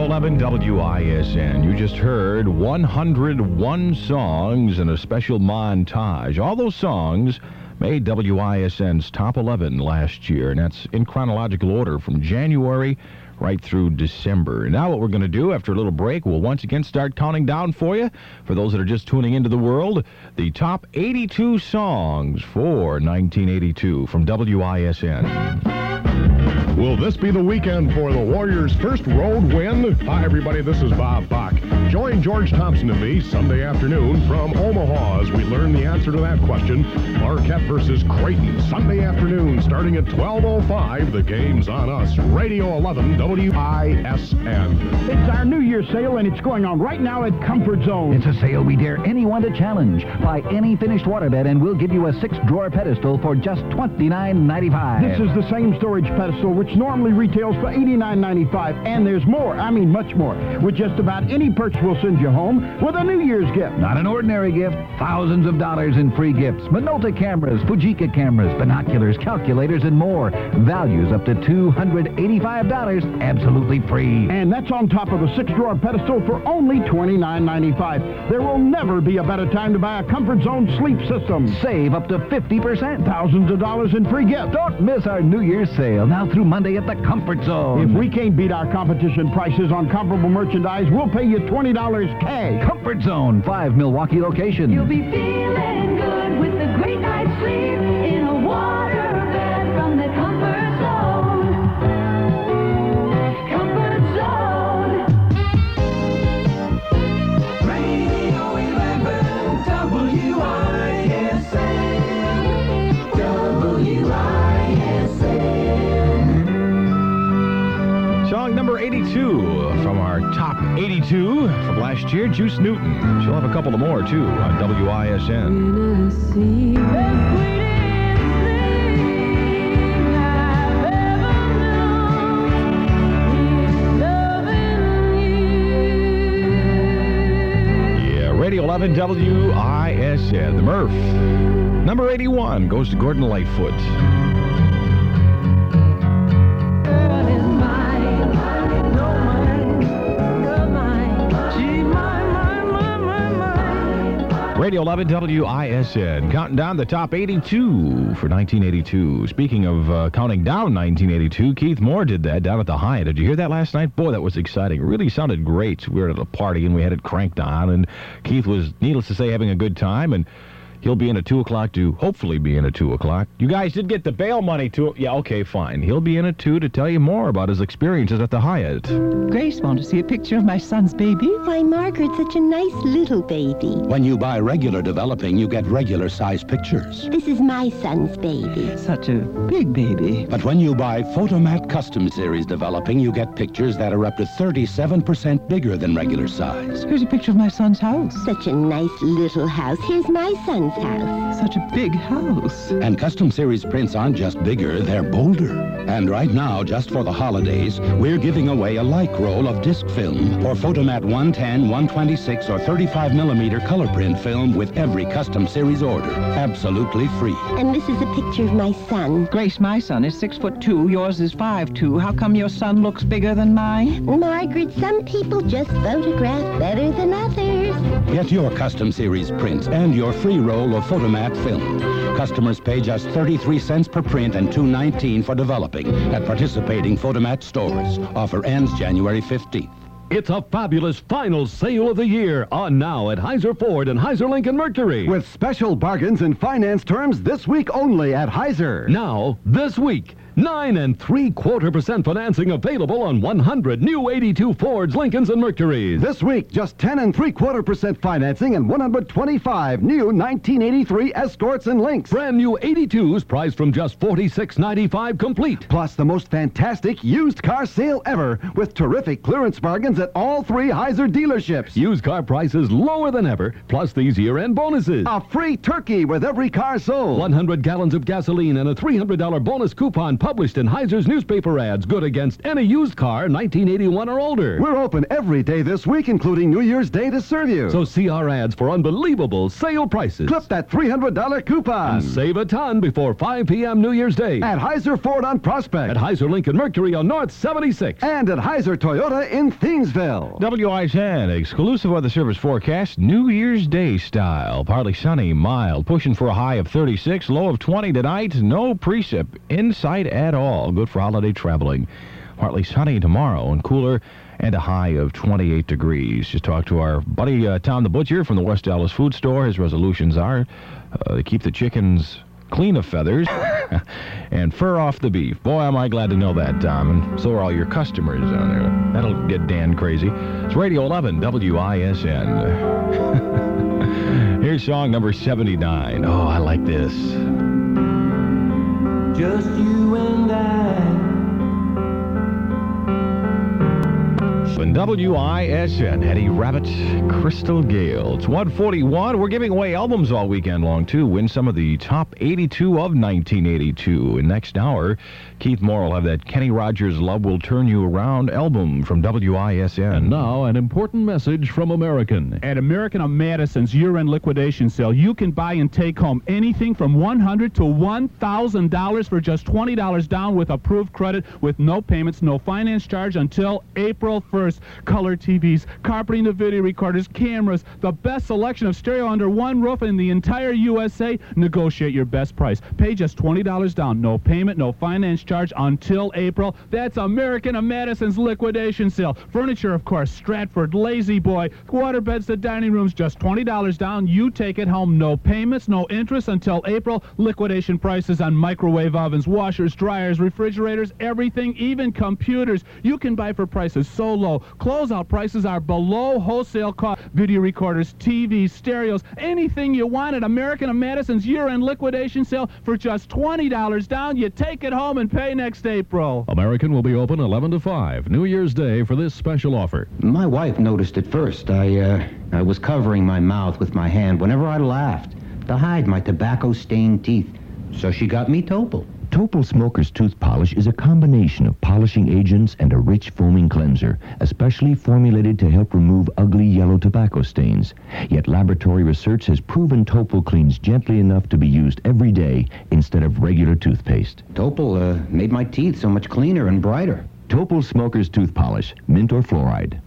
11 WISN. You just heard 101 songs in a special montage. All those songs made WISN's top 11 last year, and that's in chronological order from January right through December. Now what we're going to do after a little break, we'll once again start counting down for you. For those that are just tuning into the world, the top 82 songs for 1982 from WISN. Will this be the weekend for the Warriors' first road win? Hi, everybody. This is Bob Bach. Join George Thompson and me Sunday afternoon from Omaha as we learn the answer to that question. Marquette versus Creighton, Sunday afternoon, starting at 12:05. The game's on us. Radio 11 WISN. It's our New Year's sale, and it's going on right now at Comfort Zone. It's a sale we dare anyone to challenge. Buy any finished waterbed, and we'll give you a 6-drawer pedestal for just $29.95. This is the same storage pedestal, which normally retails for $89.95, and there's more, much more. With just about any purchase, we'll send you home with a New Year's gift. Not an ordinary gift. Thousands of dollars in free gifts. Minolta cameras, Fujika cameras, binoculars, calculators, and more. Values up to $285, absolutely free. And that's on top of a 6-drawer pedestal for only $29.95. There will never be a better time to buy a Comfort Zone sleep system. Save up to 50%. Thousands of dollars in free gifts. Don't miss our New Year's sale now through Monday at the Comfort Zone. If we can't beat our competition prices on comparable merchandise, we'll pay you $20 cash. Comfort Zone, 5 Milwaukee locations. You'll be feeling good with a great night's sleep in a waterbed from the Comfort Zone. Comfort Zone. Radio 11 WISN. WISN. Song number 82 from our top 82 from last year, Juice Newton. She'll have a couple of more, too, on WISN. Yeah, Radio 11 WISN. The Murph. Number 81 goes to Gordon Lightfoot. Radio 11 WISN, counting down the top 82 for 1982. Speaking of counting down 1982, Keith Moore did that down at the Hyatt. Did you hear that last night? Boy, that was exciting. It really sounded great. We were at a party, and we had it cranked on, and Keith was, needless to say, having a good time, and he'll be in at 2 o'clock to hopefully be in at 2 o'clock. You guys did get the bail money to... Yeah, okay, fine. He'll be in at 2 to tell you more about his experiences at the Hyatt. Grace, want to see a picture of my son's baby? Why, Margaret, such a nice little baby. When you buy regular developing, you get regular-size pictures. This is my son's baby. Such a big baby. But when you buy Photomat Custom Series developing, you get pictures that are up to 37% bigger than regular size. Here's a picture of my son's house. Such a nice little house. Here's my son's house. Such a big house. And Custom Series prints aren't just bigger, they're bolder. And right now, just for the holidays, we're giving away a like roll of disc film or Photomat 110, 126, or 35mm color print film with every Custom Series order. Absolutely free. And this is a picture of my son. Grace, my son is 6'2", yours is 5'2". How come your son looks bigger than mine? Margaret, some people just photograph better than others. Get your Custom Series prints and your free roll of Photomat film. Customers pay just 33 cents per print and $2.19 for developing at participating Photomat stores. Offer ends January 15th. It's a fabulous final sale of the year on now at Heiser Ford and Heiser Lincoln Mercury. With special bargains and finance terms this week only at Heiser. Now, this week, 9 3/4% financing available on 100 new 82 Fords, Lincolns, and Mercurys. This week, just 10 3/4% financing and 125 new 1983 Escorts and Lynx. Brand new 82s priced from just $46.95 complete. Plus the most fantastic used car sale ever with terrific clearance bargains at all 3 Heiser dealerships. Used car prices lower than ever, plus these year-end bonuses. A free turkey with every car sold. 100 gallons of gasoline and a $300 bonus coupon published in Heiser's newspaper ads, good against any used car 1981 or older. We're open every day this week, including New Year's Day, to serve you. So see our ads for unbelievable sale prices. Clip that $300 coupon. And save a ton before 5 p.m. New Year's Day. At Heiser Ford on Prospect. At Heiser Lincoln Mercury on North 76. And at Heiser Toyota in Thiensville. WISN exclusive weather service forecast, New Year's Day style. Partly sunny, mild, pushing for a high of 36, low of 20 tonight. No precip in sight at all. Good for holiday traveling. Partly sunny tomorrow and cooler, and a high of 28 degrees. Just talked to our buddy Tom the Butcher from the West Dallas Food Store. His resolutions are to keep the chickens clean of feathers and fur off the beef. Boy, am I glad to know that, Tom. And so are all your customers down there. That'll get Dan crazy. It's Radio 11 WISN. Here's song number 79. Oh, I like this. Just you and I. And WISN, Eddie Rabbit, Crystal Gale. It's 1:41. We're giving away albums all weekend long, too. Win some of the top 82 of 1982. In next hour, Keith Moore will have that Kenny Rogers Love Will Turn You Around album from WISN. And now, an important message from American. At American of Madison's year-end liquidation sale, you can buy and take home anything from $100 to $1,000 for just $20 down with approved credit with no payments, no finance charge until April 1st. Color TVs, carpeting the video recorders, cameras, the best selection of stereo under one roof in the entire USA. Negotiate your best price. Pay just $20 down. No payment, no finance charge until April. That's American of Madison's liquidation sale. Furniture, of course, Stratford, Lazy Boy, water beds to dining rooms, just $20 down. You take it home. No payments, no interest until April. Liquidation prices on microwave ovens, washers, dryers, refrigerators, everything, even computers. You can buy for prices so low. Closeout prices are below wholesale cost. Video recorders, TVs, stereos, anything you want at American of Madison's year-end liquidation sale for just $20 down. You take it home and pay next April. American will be open 11 to 5, New Year's Day, for this special offer. My wife noticed it first. I was covering my mouth with my hand whenever I laughed to hide my tobacco-stained teeth. So she got me Topol. Topol Smoker's Tooth Polish is a combination of polishing agents and a rich foaming cleanser, especially formulated to help remove ugly yellow tobacco stains. Yet laboratory research has proven Topol cleans gently enough to be used every day instead of regular toothpaste. Topol made my teeth so much cleaner and brighter. Topol Smoker's Tooth Polish, mint or fluoride.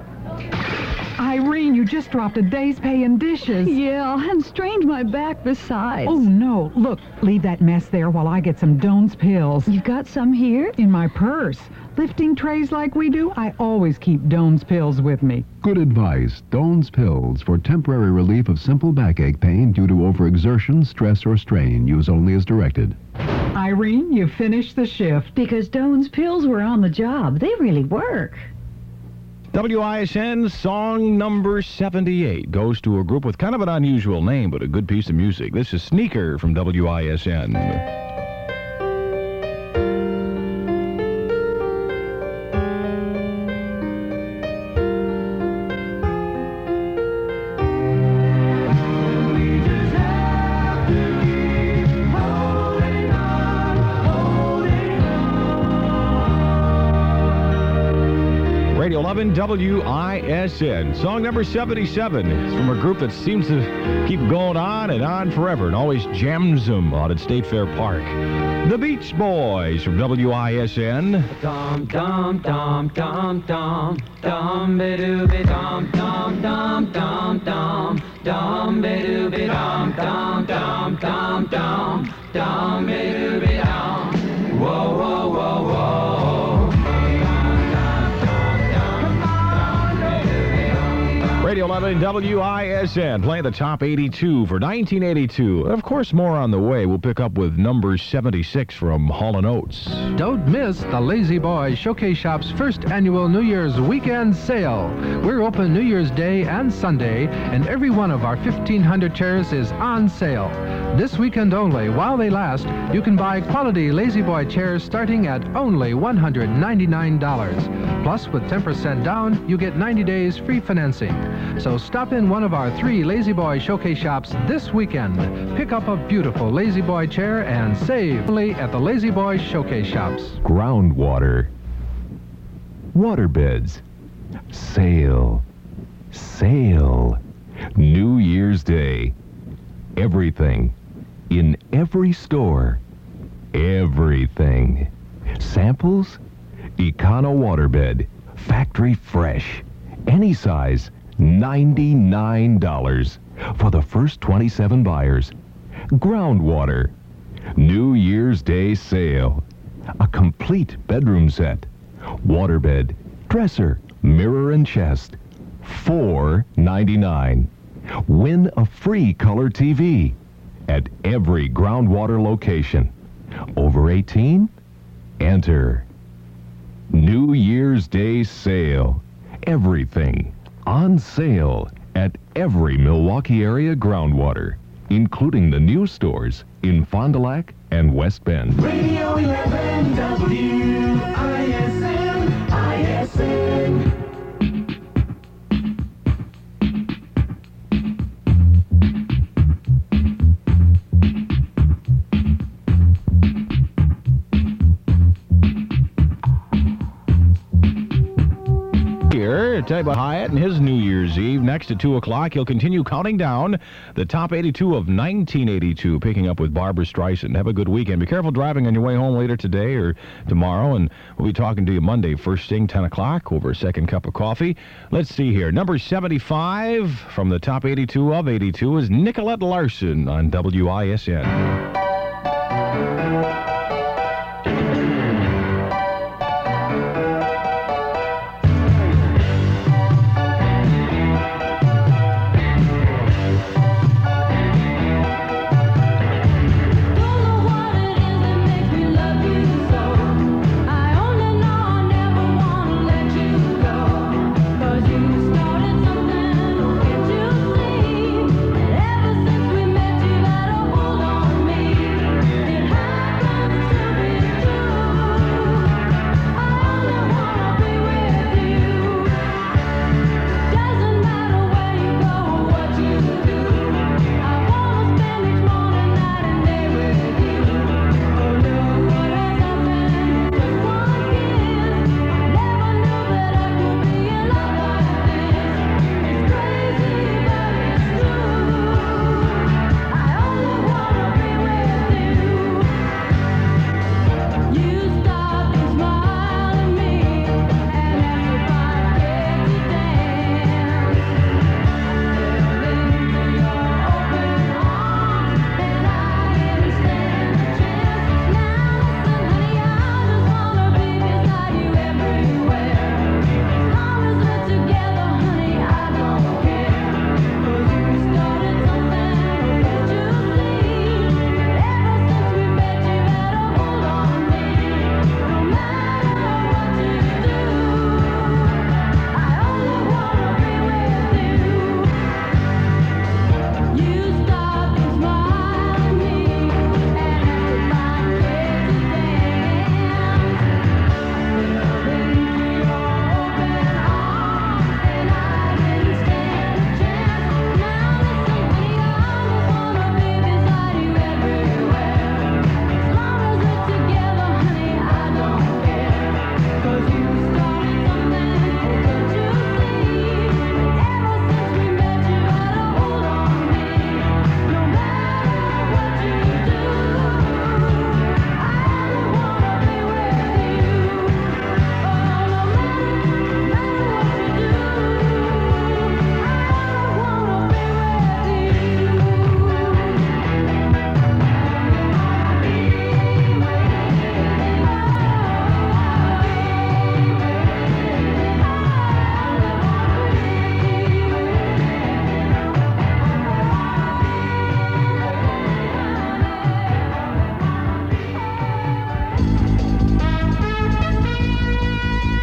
Irene, you just dropped a day's pay in dishes. Yeah, and strained my back besides. Oh, no. Look, leave that mess there while I get some Doan's pills. You've got some here? In my purse. Lifting trays like we do, I always keep Doan's pills with me. Good advice. Doan's pills for temporary relief of simple backache pain due to overexertion, stress, or strain. Use only as directed. Irene, you finished the shift. Because Doan's pills were on the job. They really work. WISN song number 78 goes to a group with kind of an unusual name, but a good piece of music. This is Sneaker from WISN. Radio 11 WISN. Song number 77 is from a group that seems to keep going on and on forever and always jams them out at State Fair Park. The Beach Boys from WISN. Dum dum dum dum dum dum be doo be dum dum dum dum dum dum be doo be dum dum dum dum dum dum be doo be dum. Whoa whoa whoa whoa. Radio 11 WISN playing the top 82 for 1982. Of course, more on the way. We'll pick up with number 76 from Hall & Oates. Don't miss the Lazy Boy Showcase Shop's first annual New Year's weekend sale. We're open New Year's Day and Sunday, and every one of our 1,500 chairs is on sale. This weekend only, while they last, you can buy quality Lazy Boy chairs starting at only $199. Plus, with 10% down, you get 90 days free financing. So stop in one of our 3 Lazy Boy Showcase shops this weekend. Pick up a beautiful Lazy Boy chair and save only at the Lazy Boy Showcase shops. Groundwater. Waterbeds. Sale. Sale. New Year's Day. Everything. In every store. Everything. Samples? Econo Waterbed. Factory fresh. Any size. $99 for the first 27 buyers. Groundwater. New Year's Day sale. A complete bedroom set. Waterbed, dresser, mirror and chest. $4.99. Win a free color TV at every Groundwater location. Over 18? Enter. New Year's Day sale. Everything on sale at every Milwaukee area Groundwater, including the new stores in Fond du Lac and West Bend. Radio 11 WISN, ISN. Here, tell you about Hyatt and his New Year's Eve. Next at 2 o'clock, he'll continue counting down the top 82 of 1982, picking up with Barbra Streisand. Have a good weekend. Be careful driving on your way home later today or tomorrow, and we'll be talking to you Monday, first thing, 10 o'clock, over a second cup of coffee. Let's see here. Number 75 from the top 82 of 82 is Nicolette Larson on WISN.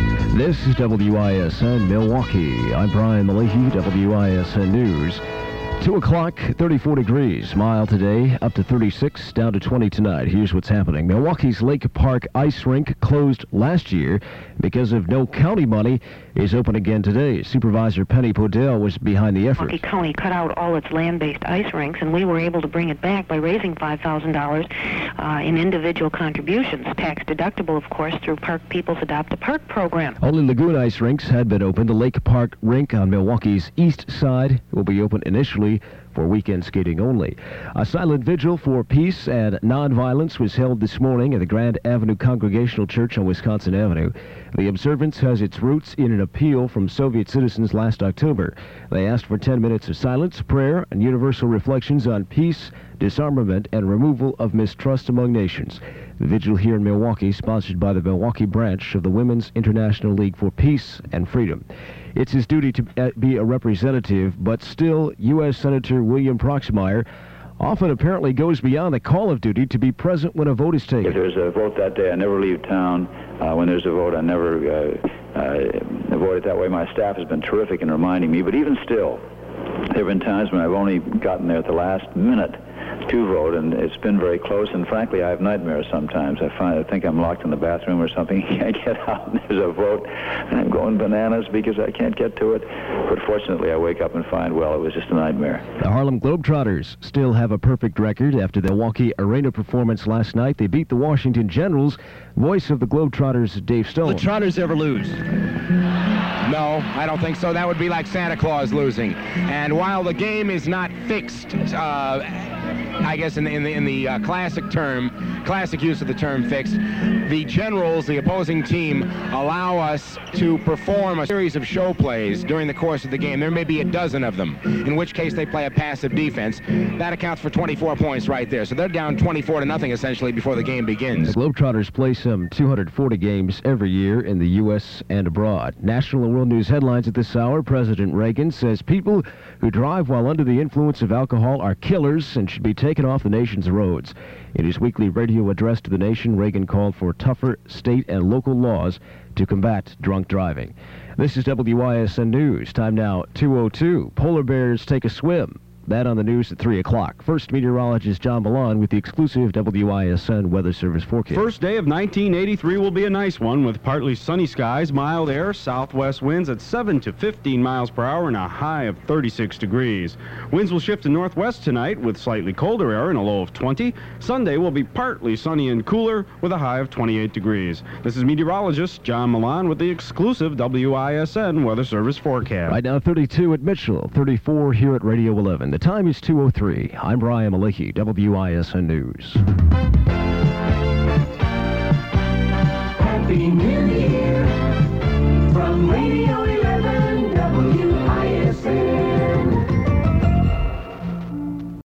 This is WISN Milwaukee. I'm Brian Malahy, WISN News. 2 o'clock, 34 degrees. Mild today, up to 36, down to 20 tonight. Here's what's happening. Milwaukee's Lake Park Ice Rink closed last year because of no county money is open again today. Supervisor Penny Podell was behind the effort. Milwaukee County cut out all its land-based ice rinks, and we were able to bring it back by raising $5,000 in individual contributions. Tax deductible, of course, through Park People's Adopt a Park program. Only lagoon ice rinks had been open. The Lake Park rink on Milwaukee's east side will be open initially for weekend skating only. A silent vigil for peace and nonviolence was held this morning at the Grand Avenue Congregational Church on Wisconsin Avenue. The observance has its roots in an appeal from Soviet citizens last October. They asked for 10 minutes of silence, prayer, and universal reflections on peace, disarmament, and removal of mistrust among nations. The vigil here in Milwaukee, sponsored by the Milwaukee branch of the Women's International League for Peace and Freedom. It's his duty to be a representative, but still, U.S. Senator William Proxmire often apparently goes beyond the call of duty to be present when a vote is taken. If there's a vote that day, I never leave town. When there's a vote, I never avoid it that way. My staff has been terrific in reminding me, but even still, there have been times when I've only gotten there at the last minute to vote, and it's been very close, and frankly, I have nightmares sometimes. I think I'm locked in the bathroom or something. I can't get out, and there's a vote, and I'm going bananas because I can't get to it. But fortunately, I wake up and find, well, it was just a nightmare. The Harlem Globetrotters still have a perfect record after the Milwaukee Arena performance last night. They beat the Washington Generals. Voice of the Globetrotters, Dave Stone. The Trotters ever lose? No, I don't think so. That would be like Santa Claus losing. And while the game is not fixed, I guess in the classic use of the term fixed, the Generals, the opposing team, allow us to perform a series of show plays during the course of the game. There may be a dozen of them, in which case they play a passive defense. That accounts for 24 points right there. So they're down 24-0 essentially before the game begins. The Globetrotters play some 240 games every year in the U.S. and abroad. National and world news headlines at this hour. President Reagan says people who drive while under the influence of alcohol are killers and should be taken off the nation's roads. In his weekly radio address to the nation, Reagan called for tougher state and local laws to combat drunk driving. This is WISN News. Time now, 2:02. Polar bears take a swim. That on the news at 3 o'clock. First meteorologist John Milan with the exclusive WISN Weather Service forecast. First day of 1983 will be a nice one with partly sunny skies, mild air, southwest winds at 7 to 15 miles per hour and a high of 36 degrees. Winds will shift to northwest tonight with slightly colder air and a low of 20. Sunday will be partly sunny and cooler with a high of 28 degrees. This is meteorologist John Milan with the exclusive WISN Weather Service forecast. Right now 32 at Mitchell, 34 here at Radio 11. The time is 2:03. I'm Brian Malicki, WISN News. Happy New Year from Radio